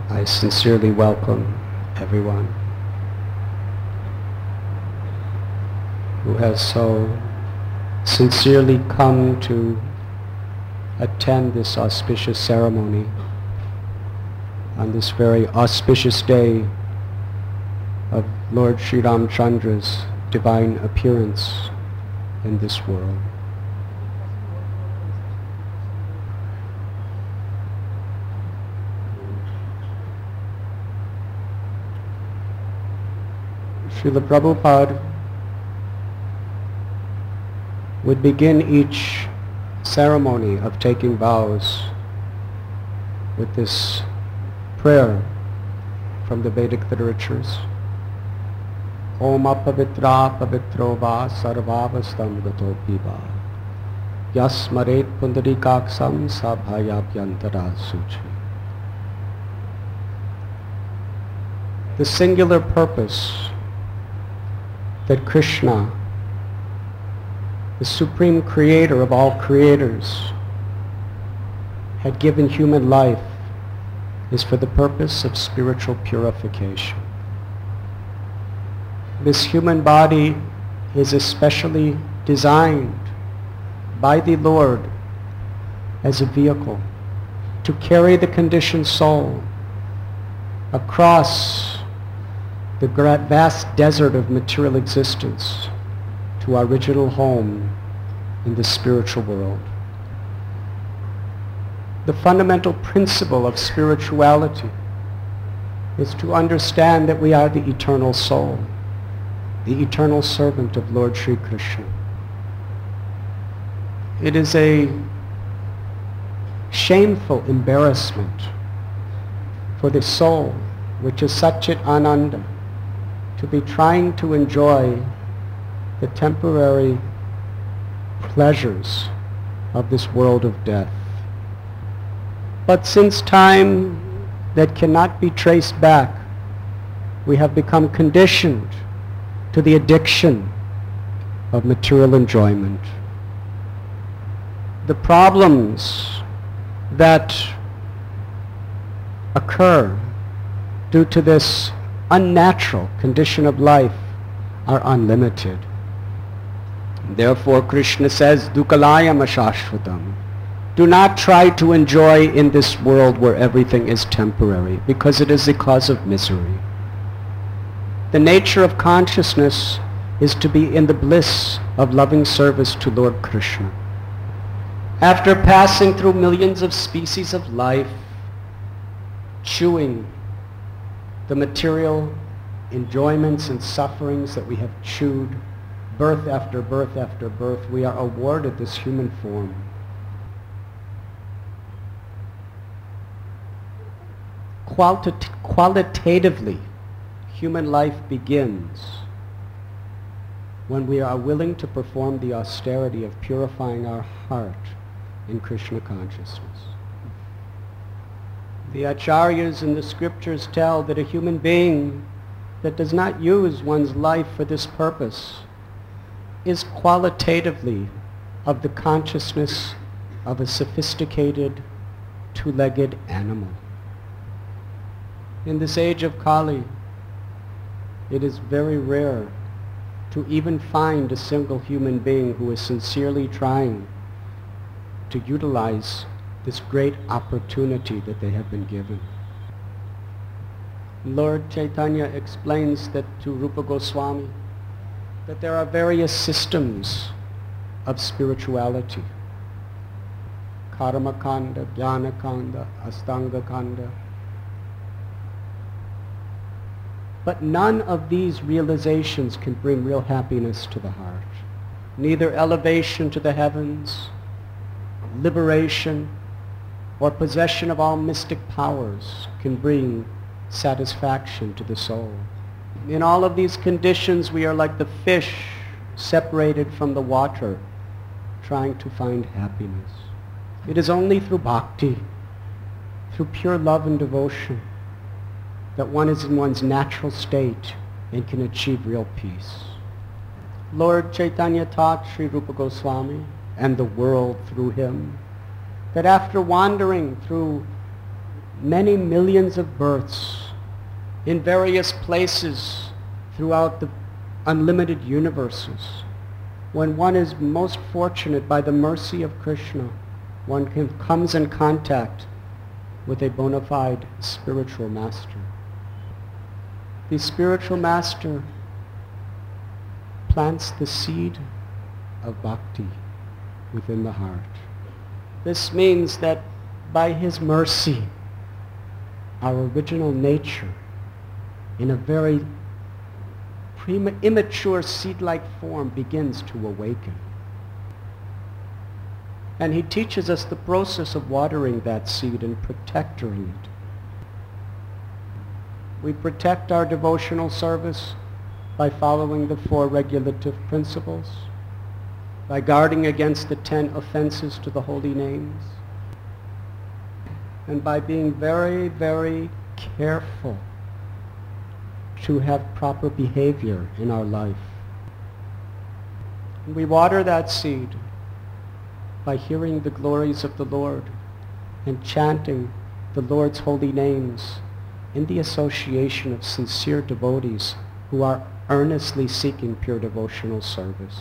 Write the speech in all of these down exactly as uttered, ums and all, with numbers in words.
I sincerely welcome everyone who has so sincerely come to attend this auspicious ceremony on this very auspicious day of Lord Sri Ramchandra's divine appearance in this world. Srila Prabhupada would begin each ceremony of taking vows with this prayer from the Vedic literatures. Om apavitra pavitro va sarvavastam gato piva yasmaret pundarikaksam sabhayabhyantara suchi. The singular purpose that Krishna, the supreme creator of all creators, had given human life is for the purpose of spiritual purification. This human body is especially designed by the Lord as a vehicle to carry the conditioned soul across the vast desert of material existence to our original home in the spiritual world. The fundamental principle of spirituality is to understand that we are the eternal soul, the eternal servant of Lord Sri Krishna. It is a shameful embarrassment for the soul, which is Satchit Ananda, to be trying to enjoy the temporary pleasures of this world of death. But since time that cannot be traced back, we have become conditioned to the addiction of material enjoyment. The problems that occur due to this unnatural condition of life are unlimited. Therefore Krishna says, Dukalayam ashashvatam. Do not try to enjoy in this world where everything is temporary, because it is the cause of misery. The nature of consciousness is to be in the bliss of loving service to Lord Krishna. After passing through millions of species of life, chewing the material enjoyments and sufferings that we have chewed, birth after birth after birth, we are awarded this human form. Qualit- qualitatively, human life begins when we are willing to perform the austerity of purifying our heart in Krishna consciousness. The acharyas in the scriptures tell that a human being that does not use one's life for this purpose is qualitatively of the consciousness of a sophisticated two-legged animal. In this age of Kali, it is very rare to even find a single human being who is sincerely trying to utilize this great opportunity that they have been given. Lord Chaitanya explains that to Rupa Goswami that there are various systems of spirituality. Karma Kanda, Jnana Kanda, Astanga Kanda. But none of these realizations can bring real happiness to the heart. Neither elevation to the heavens, liberation, or possession of all mystic powers can bring satisfaction to the soul. In all of these conditions, we are like the fish separated from the water, trying to find happiness. It is only through bhakti, through pure love and devotion, that one is in one's natural state and can achieve real peace. Lord Chaitanya taught Sri Rupa Goswami and the world through him that after wandering through many millions of births in various places throughout the unlimited universes, when one is most fortunate by the mercy of Krishna, one can, comes in contact with a bona fide spiritual master. The spiritual master plants the seed of bhakti within the heart. This means that by his mercy, our original nature, in a very prema- immature seed-like form, begins to awaken. And he teaches us the process of watering that seed and protecting it. We protect our devotional service by following the four regulative principles, by guarding against the ten offenses to the holy names, and by being very, very careful to have proper behavior in our life. And we water that seed by hearing the glories of the Lord and chanting the Lord's holy names in the association of sincere devotees who are earnestly seeking pure devotional service.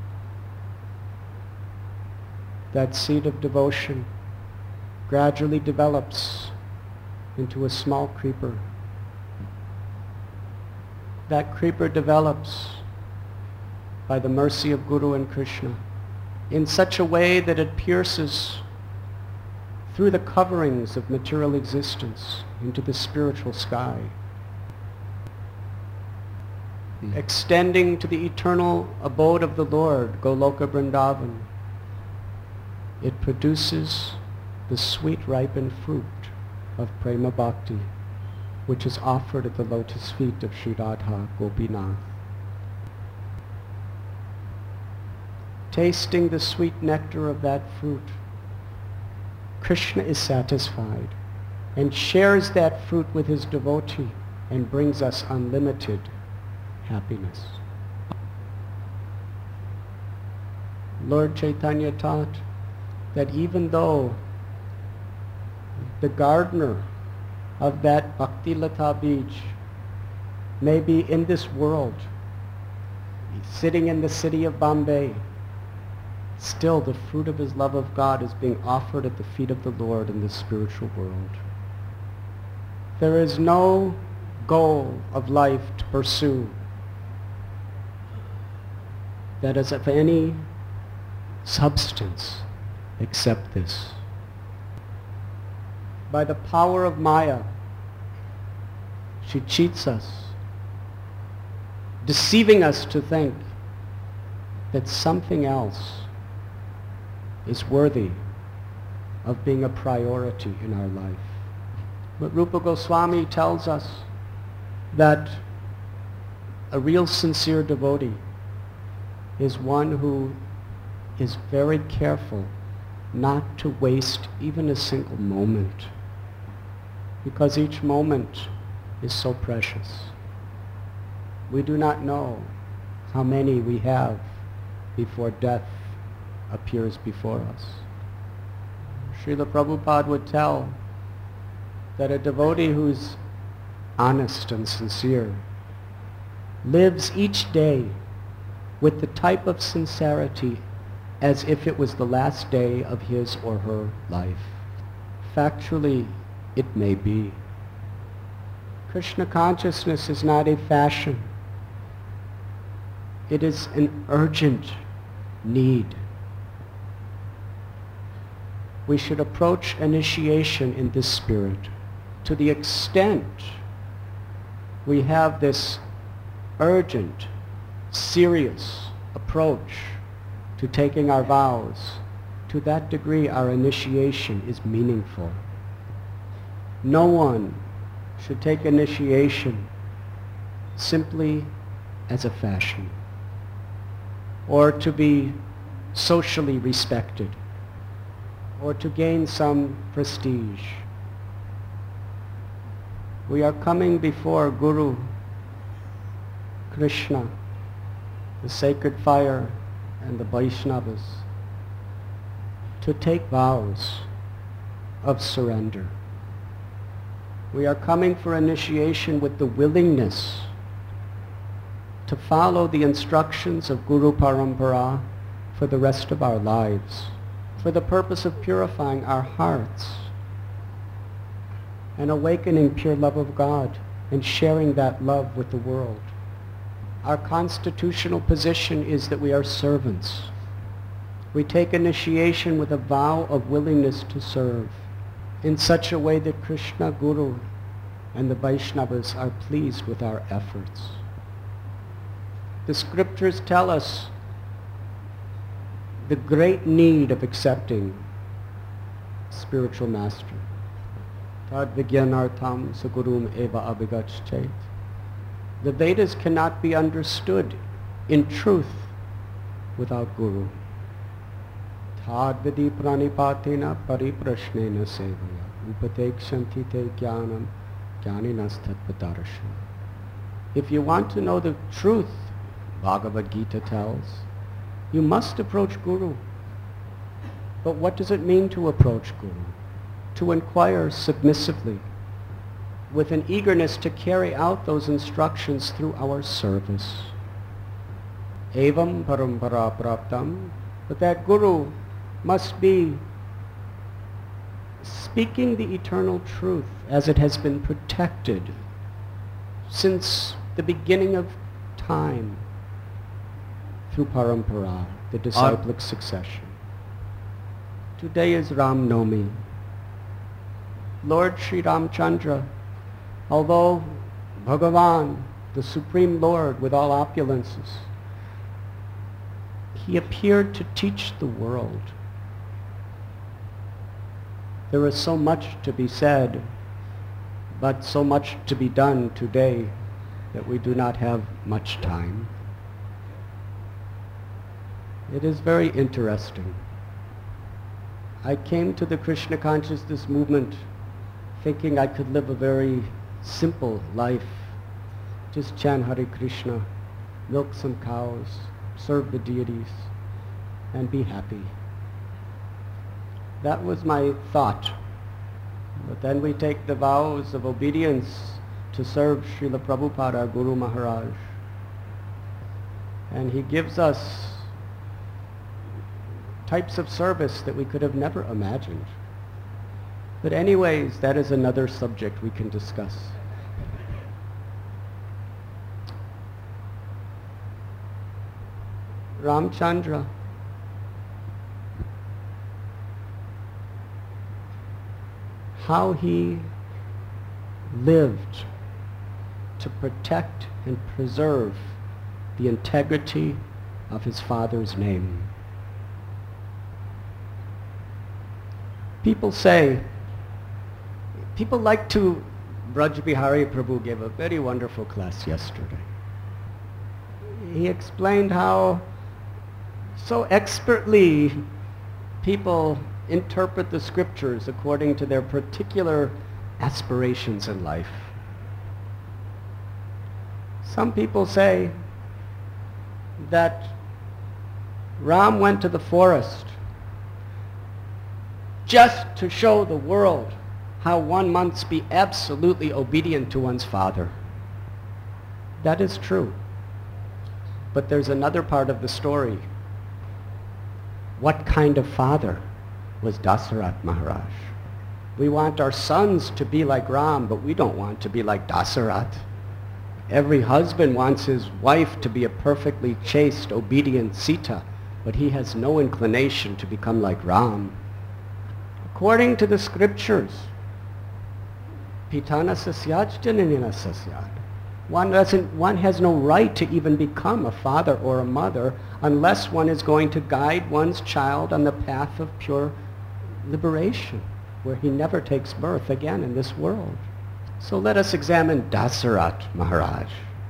That seed of devotion gradually develops into a small creeper. That creeper develops by the mercy of Guru and Krishna in such a way that it pierces through the coverings of material existence into the spiritual sky, mm. extending to the eternal abode of the Lord, Goloka Vrindavan. It produces the sweet ripened fruit of Prema Bhakti, which is offered at the lotus feet of Sri Radha Gopinath. Tasting the sweet nectar of that fruit, Krishna is satisfied and shares that fruit with his devotee and brings us unlimited happiness. Lord Chaitanya taught that even though the gardener of that Bhakti Lata Bij may be in this world, sitting in the city of Bombay, still the fruit of his love of God is being offered at the feet of the Lord in the spiritual world. There is no goal of life to pursue that is of any substance except this. By the power of Maya, she cheats us, deceiving us to think that something else is worthy of being a priority in our life. But Rupa Goswami tells us that a real sincere devotee is one who is very careful not to waste even a single moment, because each moment is so precious. We do not know how many we have before death appears before us. Srila Prabhupada would tell that a devotee who's honest and sincere lives each day with the type of sincerity as if it was the last day of his or her life. Factually, it may be. Krishna consciousness is not a fashion. It is an urgent need. We should approach initiation in this spirit. To the extent we have this urgent, serious approach to taking our vows, to that degree our initiation is meaningful. No one should take initiation simply as a fashion or to be socially respected or to gain some prestige. We are coming before Guru Krishna, the sacred fire, and the Vaishnavas to take vows of surrender. We are coming for initiation with the willingness to follow the instructions of Guru Parampara for the rest of our lives, for the purpose of purifying our hearts and awakening pure love of God and sharing that love with the world. Our constitutional position is that we are servants. We take initiation with a vow of willingness to serve in such a way that Krishna, Guru, and the Vaishnavas are pleased with our efforts. The scriptures tell us the great need of accepting spiritual master. Tad vijnanartham sagurum eva abhigacchait. The Vedas cannot be understood in truth without Guru. Tad vidi pranipatina pariprashnena sevaya upatekshanti te jnanam jnaninasthatpadarashana. If you want to know the truth, Bhagavad Gita tells, you must approach Guru. But what does it mean to approach Guru? To inquire submissively, with an eagerness to carry out those instructions through our service. Evam parampara praptam. But that Guru must be speaking the eternal truth as it has been protected since the beginning of time through parampara, the disciplic succession. Today is Ram Nomi. Lord Sri Ramchandra, although Bhagavan, the Supreme Lord with all opulences, he appeared to teach the world. There is so much to be said, but so much to be done today that we do not have much time. It is very interesting. I came to the Krishna consciousness movement thinking I could live a very simple life. Just chant Hare Krishna, milk some cows, serve the deities, and be happy. That was my thought. But then we take the vows of obedience to serve Srila Prabhupada, Guru Maharaj. And he gives us types of service that we could have never imagined. But anyways, that is another subject we can discuss. Ramchandra, how he lived to protect and preserve the integrity of his father's name. People say, people like to, Braj Bihari Prabhu gave a very wonderful class yesterday. He explained how so expertly people interpret the scriptures according to their particular aspirations in life. Some people say that Ram went to the forest just to show the world how one must be absolutely obedient to one's father. That is true. But there's another part of the story. What kind of father was Dasaratha Maharaj? We want our sons to be like Ram, but we don't want to be like Dasaratha. Every husband wants his wife to be a perfectly chaste, obedient Sita, but he has no inclination to become like Ram. According to the scriptures, Pitana sasyaj jananina sasyad. One doesn't, one has no right to even become a father or a mother unless one is going to guide one's child on the path of pure liberation, where he never takes birth again in this world. So let us examine Dasaratha Maharaj.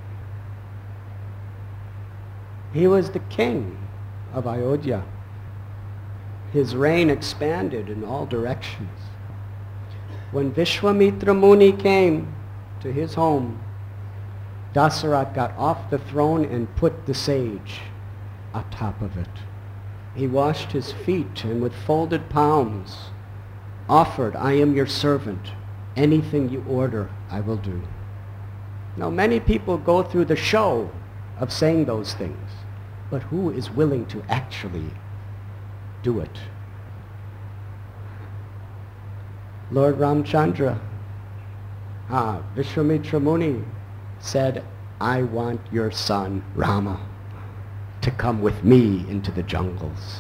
He was the king of Ayodhya. His reign expanded in all directions. When Vishwamitra Muni came to his home, Dasaratha got off the throne and put the sage atop of it. He washed his feet and with folded palms offered, "I am your servant. Anything you order, I will do. Now, many people go through the show of saying those things, but who is willing to actually do it? Lord Ramchandra, ah, Vishwamitra Muni said, I want your son, Rama, to come with me into the jungles.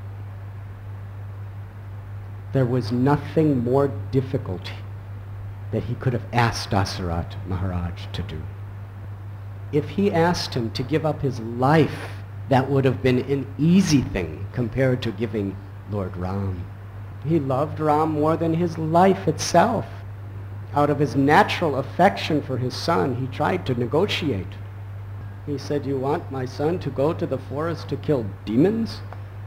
There was nothing more difficult that he could have asked Dasaratha Maharaj to do. If he asked him to give up his life, that would have been an easy thing compared to giving Lord Ram. He loved Ram more than his life itself. Out of his natural affection for his son, he tried to negotiate. He said, you want my son to go to the forest to kill demons?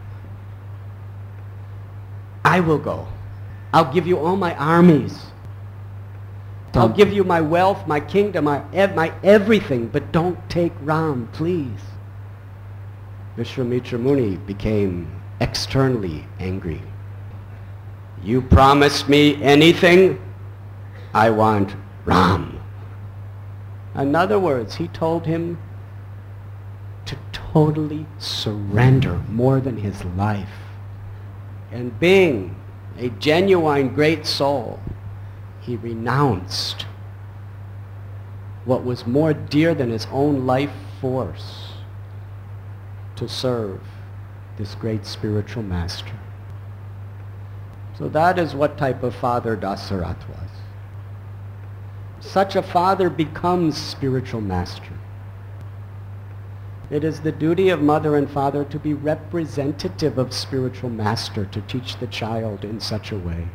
I will go. I'll give you all my armies. I'll give you my wealth, my kingdom, my, ev- my everything, but don't take Ram, please. Vishwamitra Muni became externally angry. You promised me anything? I want Ram. In other words, he told him to totally surrender more than his life. And being a genuine great soul, he renounced what was more dear than his own life force to serve this great spiritual master. So that is what type of father Dasaratha was. Such a father becomes spiritual master. It is the duty of mother and father to be representative of spiritual master, to teach the child in such a way.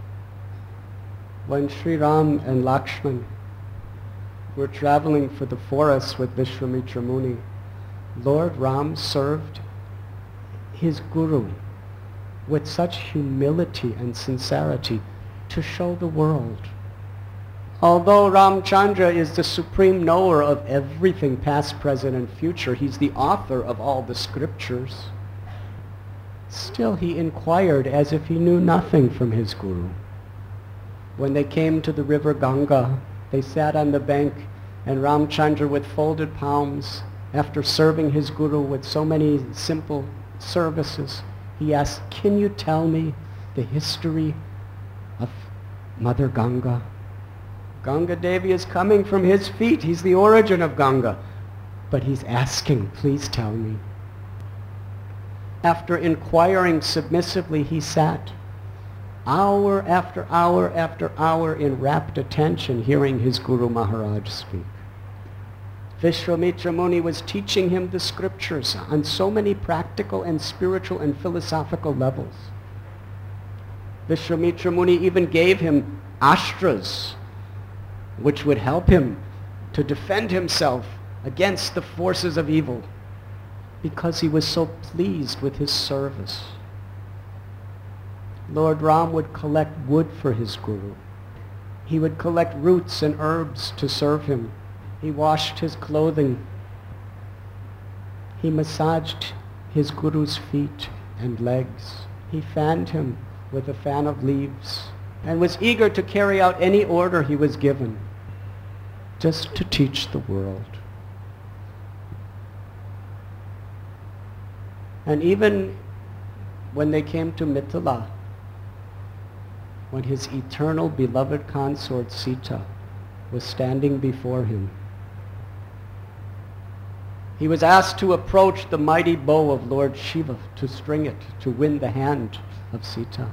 When Sri Ram and Lakshman were traveling for the forest with Vishwamitra Muni, Lord Ram served his guru with such humility and sincerity to show the world. Although Ramchandra is the supreme knower of everything past, present, and future, he's the author of all the scriptures, still he inquired as if he knew nothing from his guru. When they came to the river Ganga, they sat on the bank, and Ramchandra, with folded palms, after serving his guru with so many simple services, he asked, can you tell me the history of Mother Ganga? Ganga Devi is coming from his feet. He's the origin of Ganga. But he's asking, please tell me. After inquiring submissively, he sat hour after hour after hour in rapt attention, hearing his Guru Maharaj speak. Vishwamitra Muni was teaching him the scriptures on so many practical and spiritual and philosophical levels. Vishwamitra Muni even gave him astras, which would help him to defend himself against the forces of evil, because he was so pleased with his service. Lord Ram would collect wood for his guru. He would collect roots and herbs to serve him. He washed his clothing. He massaged his guru's feet and legs. He fanned him with a fan of leaves and was eager to carry out any order he was given, just to teach the world. And even when they came to Mithila, when his eternal beloved consort Sita was standing before him, he was asked to approach the mighty bow of Lord Shiva, to string it, to win the hand of Sita.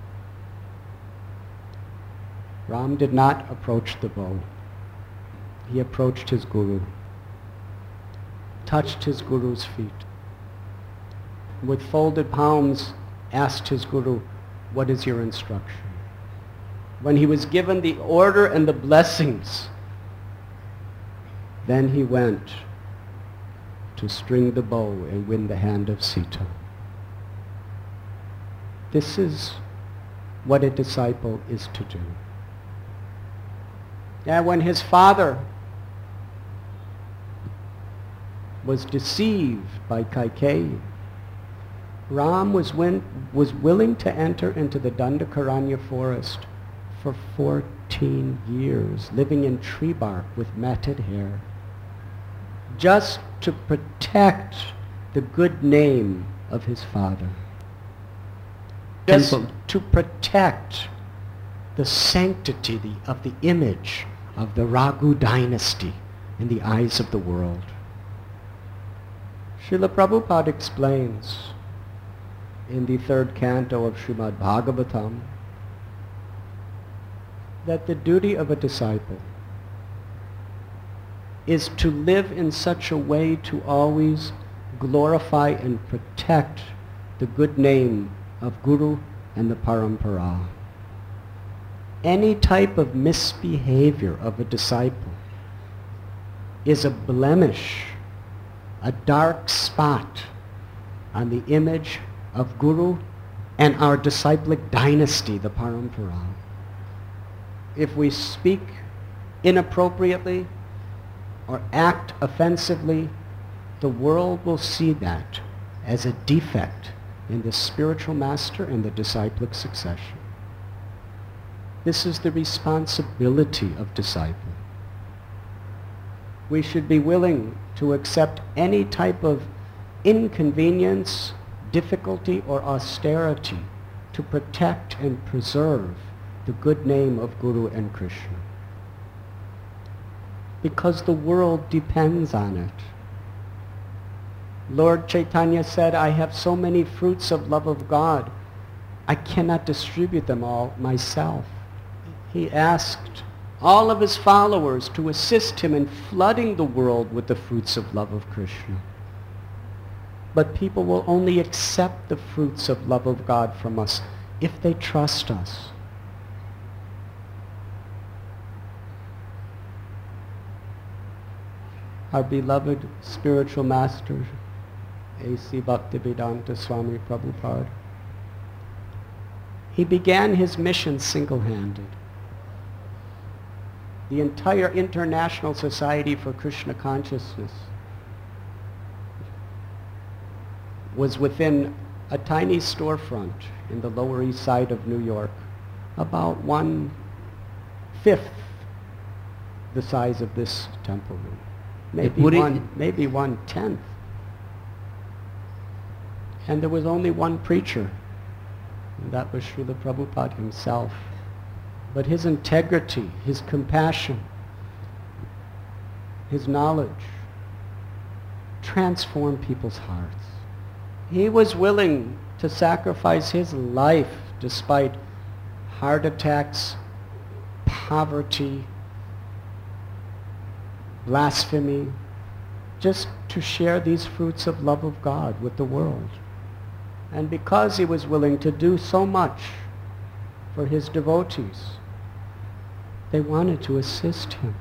Ram did not approach the bow. He approached his guru, touched his guru's feet, with folded palms asked his guru, what is your instruction? When he was given the order and the blessings, then he went to string the bow and win the hand of Sita. This is what a disciple is to do. And when his father was deceived by Kaikeyi, Ram was, win- was willing to enter into the Dandakaranya forest for fourteen years, living in tree bark with matted hair, just to protect the good name of his father, just to protect the sanctity of the image of the Raghu dynasty in the eyes of the world. Srila Prabhupada explains in the third canto of Srimad Bhagavatam that the duty of a disciple is to live in such a way to always glorify and protect the good name of Guru and the Parampara. Any type of misbehavior of a disciple is a blemish, a dark spot on the image of Guru and our disciplic dynasty, the Parampara. If we speak inappropriately or act offensively, the world will see that as a defect in the spiritual master and the disciplic succession. This is the responsibility of disciple. We should be willing to accept any type of inconvenience, difficulty, or austerity to protect and preserve the good name of Guru and Krishna. Because the world depends on it. Lord Chaitanya said, I have so many fruits of love of God, I cannot distribute them all myself. He asked all of his followers to assist him in flooding the world with the fruits of love of Krishna. But people will only accept the fruits of love of God from us if they trust us. Our beloved spiritual master, A C Bhaktivedanta Swami Prabhupada, he began his mission single-handed. The entire International Society for Krishna Consciousness was within a tiny storefront in the Lower East Side of New York, about one-fifth the size of this temple room. Maybe one, maybe one-tenth. And there was only one preacher, and that was Srila Prabhupada himself. But his integrity, his compassion, his knowledge transformed people's hearts. He was willing to sacrifice his life despite heart attacks, poverty, blasphemy, just to share these fruits of love of God with the world. And because he was willing to do so much for his devotees, they wanted to assist him.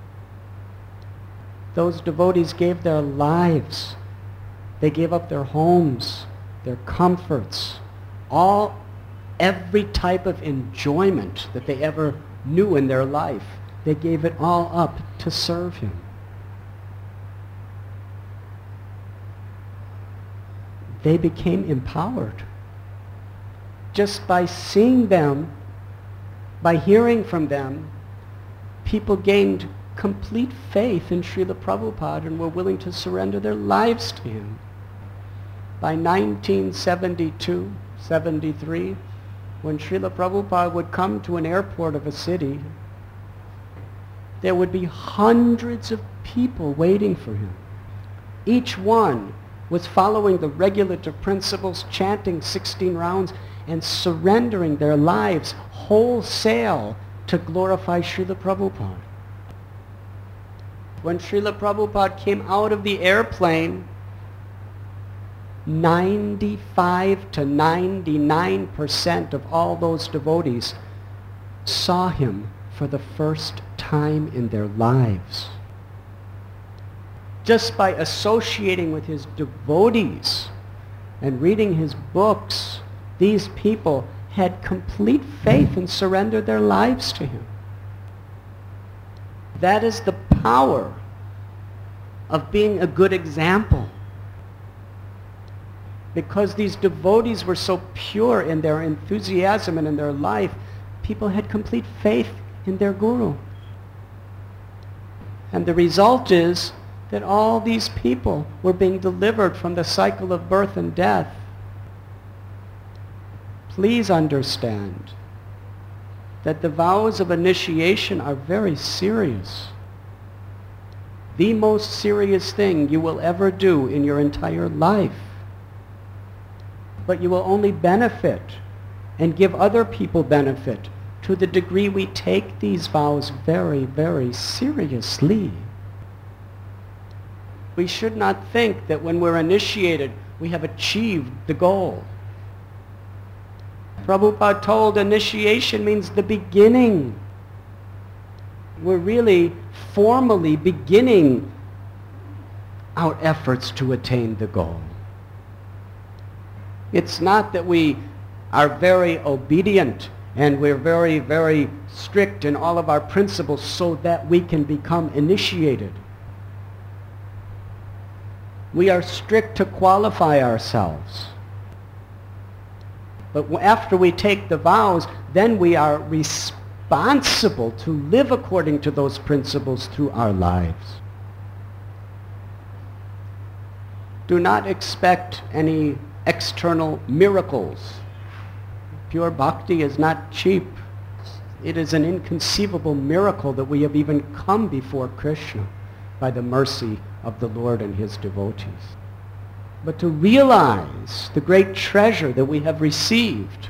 Those devotees gave their lives. They gave up their homes, their comforts, all, every type of enjoyment that they ever knew in their life. They gave it all up to serve him. They became empowered. Just by seeing them, by hearing from them, people gained complete faith in Srila Prabhupada and were willing to surrender their lives to him. By nineteen seventy-two, seventy-three, when Srila Prabhupada would come to an airport of a city, there would be hundreds of people waiting for him. Each one was following the regulative principles, chanting sixteen rounds, and surrendering their lives wholesale to glorify Srila Prabhupada. When Srila Prabhupada came out of the airplane, ninety-five to ninety-nine percent of all those devotees saw him for the first time in their lives. Just by associating with his devotees and reading his books, these people had complete faith and surrendered their lives to him. That is the power of being a good example. Because these devotees were so pure in their enthusiasm and in their life, people had complete faith in their guru. And the result is that all these people were being delivered from the cycle of birth and death. Please understand that the vows of initiation are very serious. The most serious thing you will ever do in your entire life. But you will only benefit and give other people benefit to the degree we take these vows very, very seriously. We should not think that when we're initiated, we have achieved the goal. Prabhupada told initiation means the beginning. We're really formally beginning our efforts to attain the goal. It's not that we are very obedient and we're very, very strict in all of our principles so that we can become initiated. We are strict to qualify ourselves. But after we take the vows, then we are responsible to live according to those principles through our lives. Do not expect any external miracles. Pure bhakti is not cheap. It is an inconceivable miracle that we have even come before Krishna by the mercy of the Lord and his devotees. But to realize the great treasure that we have received,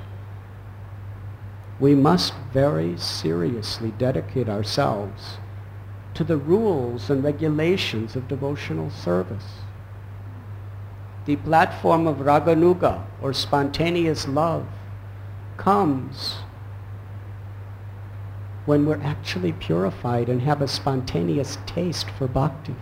we must very seriously dedicate ourselves to the rules and regulations of devotional service. The platform of Raganuga, or spontaneous love, comes when we're actually purified and have a spontaneous taste for bhakti.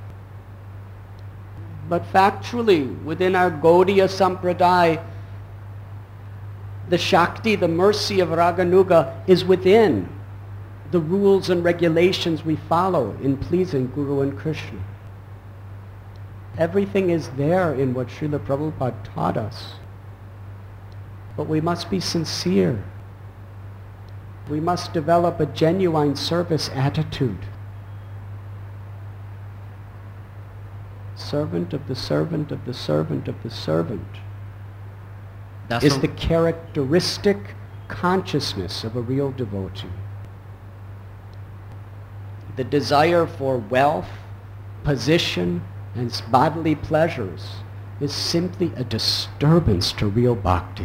But factually, within our Gaudiya Sampradaya, the Shakti, the mercy of Raganuga, is within the rules and regulations we follow in pleasing Guru and Krishna. Everything is there in what Srila Prabhupada taught us. But we must be sincere. We must develop a genuine service attitude. Servant of the servant of the servant of the servant That's is the characteristic consciousness of a real devotee. The desire for wealth, position, and bodily pleasures is simply a disturbance to real bhakti.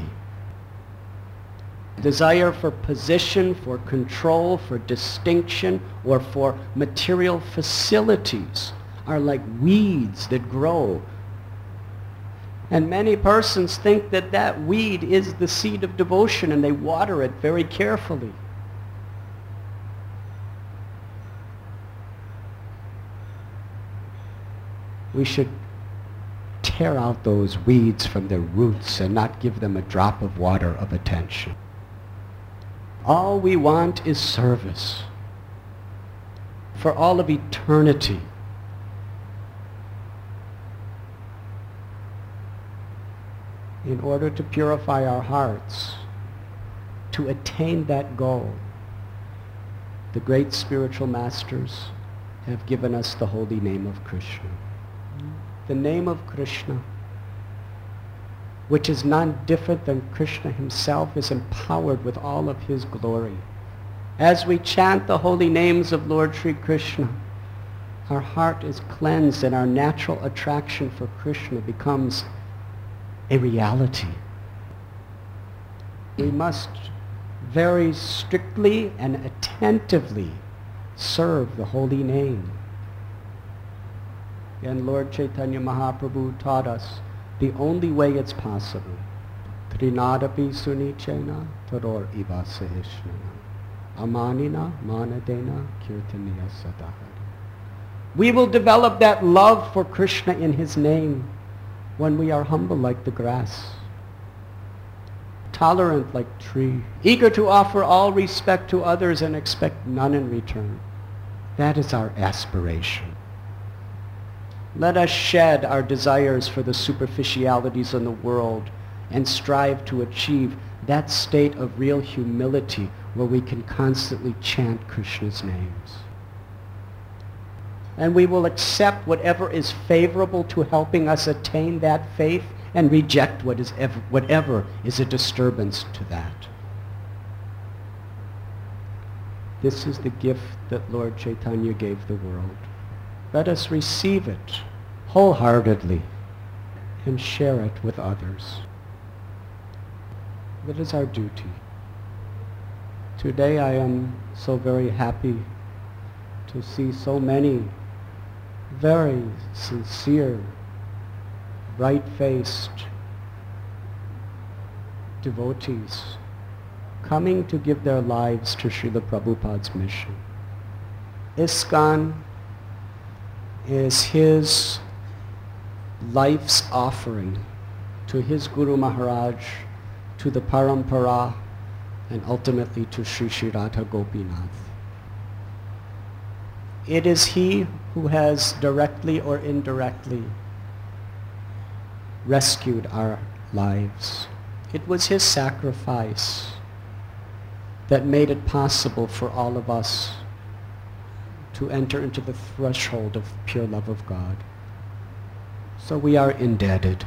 Desire for position, for control, for distinction, or for material facilities are like weeds that grow. And many persons think that that weed is the seed of devotion and they water it very carefully. We should tear out those weeds from their roots and not give them a drop of water of attention. All we want is service for all of eternity. In order to purify our hearts, to attain that goal, the great spiritual masters have given us the holy name of Krishna. The name of Krishna, which is none different than Krishna himself, is empowered with all of his glory. As we chant the holy names of Lord Sri Krishna, our heart is cleansed and our natural attraction for Krishna becomes a reality. We must very strictly and attentively serve the holy name. And Lord Chaitanya Mahaprabhu taught us the only way it's possible. Trinadapi sunichena taror iva saheshnana amanina manadena kirtaniya sadahari. We will develop that love for Krishna in his name when we are humble like the grass, tolerant like tree, eager to offer all respect to others and expect none in return. That is our aspiration. Let us shed our desires for the superficialities in the world and strive to achieve that state of real humility where we can constantly chant Krishna's names. And we will accept whatever is favorable to helping us attain that faith and reject what is ever, whatever is a disturbance to that. This is the gift that Lord Chaitanya gave the world. Let us receive it wholeheartedly and share it with others. That is our duty. Today I am so very happy to see so many very sincere, bright-faced devotees coming to give their lives to Srila Prabhupada's mission. ISKCON is his life's offering to his Guru Maharaj, to the Parampara, and ultimately to Sri Sri Radha Gopinath. It is he who has directly or indirectly rescued our lives. It was his sacrifice that made it possible for all of us to enter into the threshold of pure love of God. So we are indebted.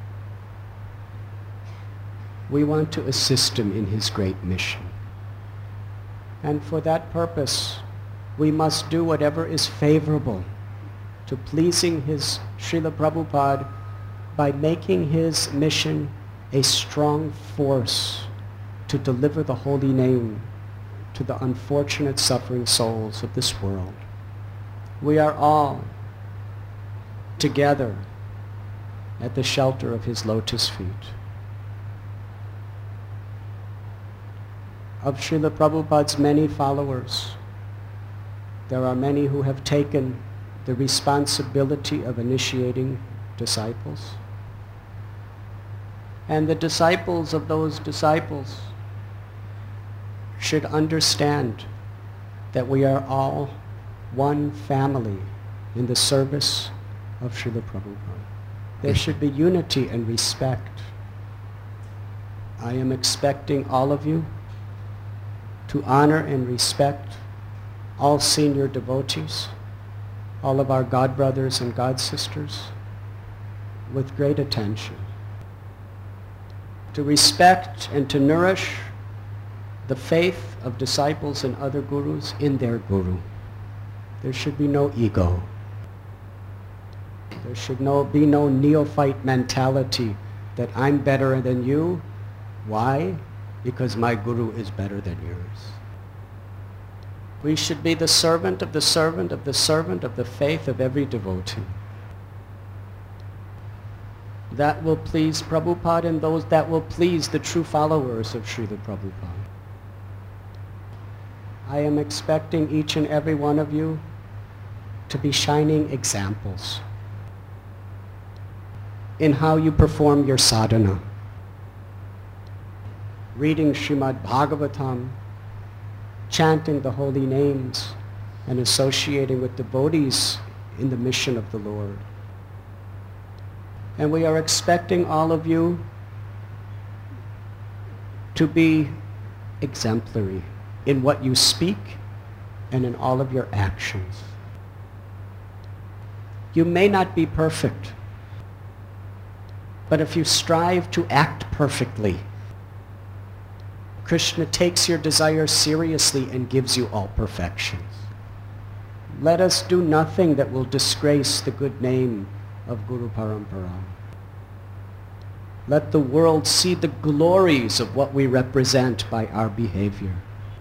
We want to assist him in his great mission. And for that purpose, we must do whatever is favorable to pleasing his Srila Prabhupada by making his mission a strong force to deliver the holy name to the unfortunate suffering souls of this world. We are all together at the shelter of his lotus feet. Of Srila Prabhupada's many followers, there are many who have taken the responsibility of initiating disciples. And the disciples of those disciples should understand that we are all one family in the service of Srila Prabhupada. There should be unity and respect. I am expecting all of you to honor and respect all senior devotees, all of our God brothers and God sisters, with great attention. To respect and to nourish the faith of disciples and other gurus in their guru. There should be no ego. There should no, be no neophyte mentality that I'm better than you. Why? Because my guru is better than yours. We should be the servant of the servant of the servant of the faith of every devotee. That will please Prabhupada and those that will please the true followers of Srila Prabhupada. I am expecting each and every one of you to be shining examples in how you perform your sadhana. Reading Srimad Bhagavatam, chanting the holy names, and associating with devotees in the mission of the Lord. And we are expecting all of you to be exemplary in what you speak and in all of your actions. You may not be perfect, but if you strive to act perfectly, Krishna takes your desire seriously and gives you all perfections. Let us do nothing that will disgrace the good name of Guru Parampara. Let the world see the glories of what we represent by our behavior.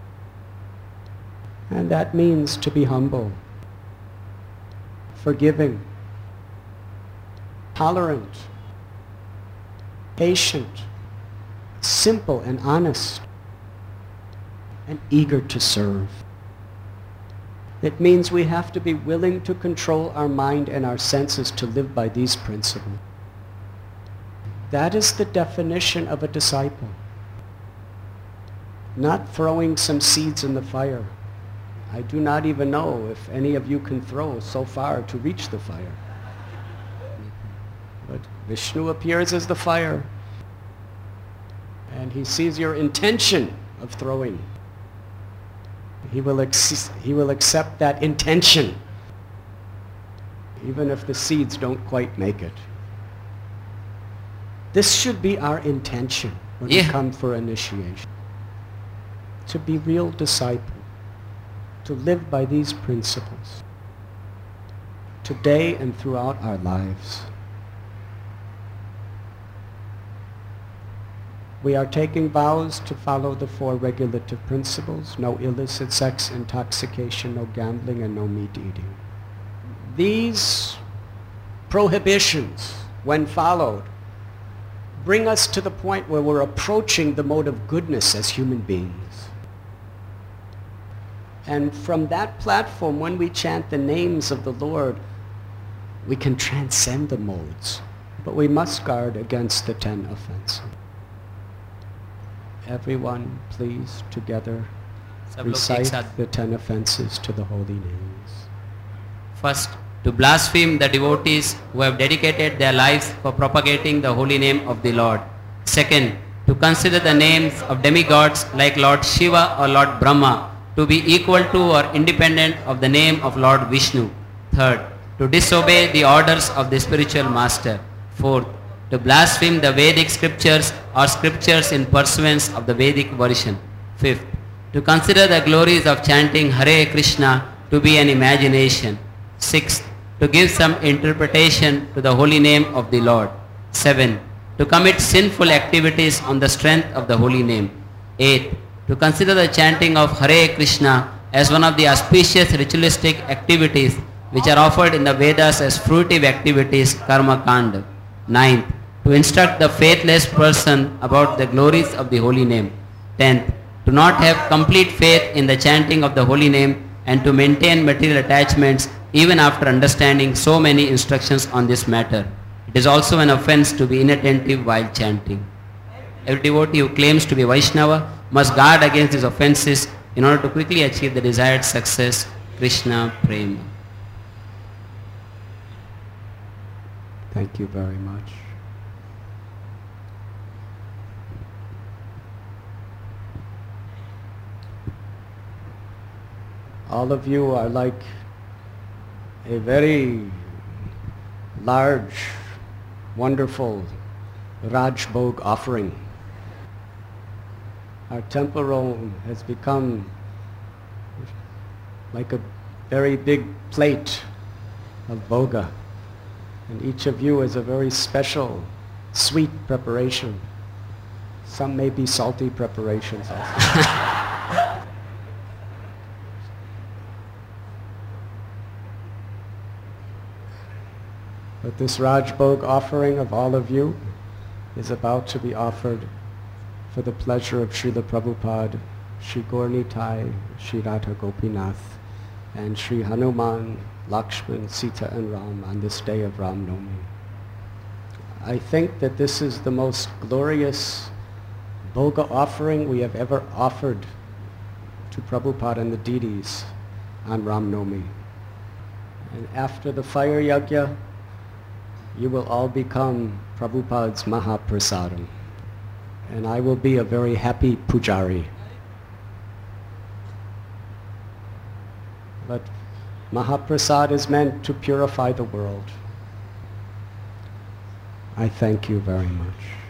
And that means to be humble, forgiving, tolerant, patient, simple and honest, and eager to serve. It means we have to be willing to control our mind and our senses to live by these principles. That is the definition of a disciple. Not throwing some seeds in the fire. I do not even know if any of you can throw so far to reach the fire. But Vishnu appears as the fire, and he sees your intention of throwing. He will, ex- he will accept that intention, even if the seeds don't quite make it. This should be our intention when Yeah. we come for initiation. To be real disciple, to live by these principles, today and throughout our lives. We are taking vows to follow the four regulative principles: no illicit sex, intoxication, no gambling, and no meat eating. These prohibitions, when followed, bring us to the point where we're approaching the mode of goodness as human beings. And from that platform, when we chant the names of the Lord, we can transcend the modes. But we must guard against the ten offenses. Everyone, please, together, सब लोग एक recite साथ. the ten offenses to the holy names. First, to blaspheme the devotees who have dedicated their lives for propagating the holy name of the Lord. Second, to consider the names of demigods like Lord Shiva or Lord Brahma to be equal to or independent of the name of Lord Vishnu. Third, to disobey the orders of the spiritual master. Fourth, to blaspheme the Vedic scriptures or scriptures in pursuance of the Vedic version. Fifth, to consider the glories of chanting Hare Krishna to be an imagination. Sixth, to give some interpretation to the holy name of the Lord. Seven, to commit sinful activities on the strength of the holy name. Eighth, to consider the chanting of Hare Krishna as one of the auspicious ritualistic activities which are offered in the Vedas as fruitive activities, karma kanda. Ninth, to instruct the faithless person about the glories of the holy name. Tenth, to not have complete faith in the chanting of the holy name and to maintain material attachments even after understanding so many instructions on this matter. It is also an offense to be inattentive while chanting. Every devotee who claims to be Vaishnava must guard against these offenses in order to quickly achieve the desired success. Krishna Prema. Thank you very much. All of you are like a very large, wonderful Rajbhog offering. Our temple room has become like a very big plate of bhoga. And each of you is a very special, sweet preparation. Some may be salty preparations also. But this Rajbhog offering of all of you is about to be offered for the pleasure of Srila Prabhupada, Shri Gaur Nitai, Shri Radha Gopinath, and Shri Hanuman, Lakshman, Sita and Ram on this day of Ram Navami. I think that this is the most glorious bhoga offering we have ever offered to Prabhupada and the deities on Ram Navami. And after the fire yajna, you will all become Prabhupada's Mahaprasadam. And I will be a very happy pujari. But Mahaprasad is meant to purify the world. I thank you very much.